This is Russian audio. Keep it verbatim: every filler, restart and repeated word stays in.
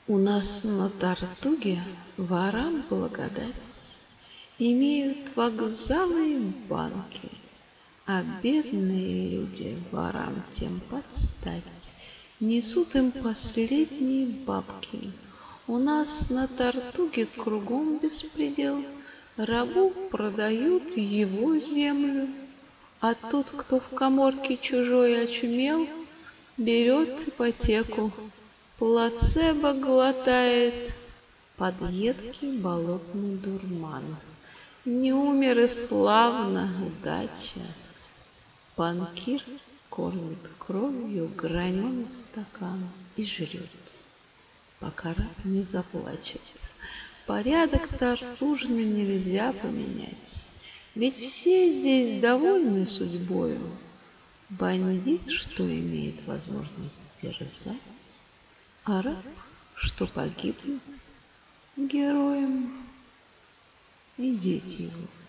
У нас на Тартуге ворам благодать, имеют вокзалы и банки, а бедные люди ворам тем подстать, несут им последние бабки. У нас на Тартуге кругом беспредел, рабу продают его землю, а тот, кто в каморке чужой очумел, берет ипотеку, плацебо глотает под едкий болотный дурман. Не умер и славно, удача. Банкир кормит кровью граненый стакан и жрет, пока раб не заплачет. Порядок тартужный нельзя поменять, ведь все здесь довольны судьбою. Бандит, что имеет возможность терзать, а раб, что погибнет героем, и дети его.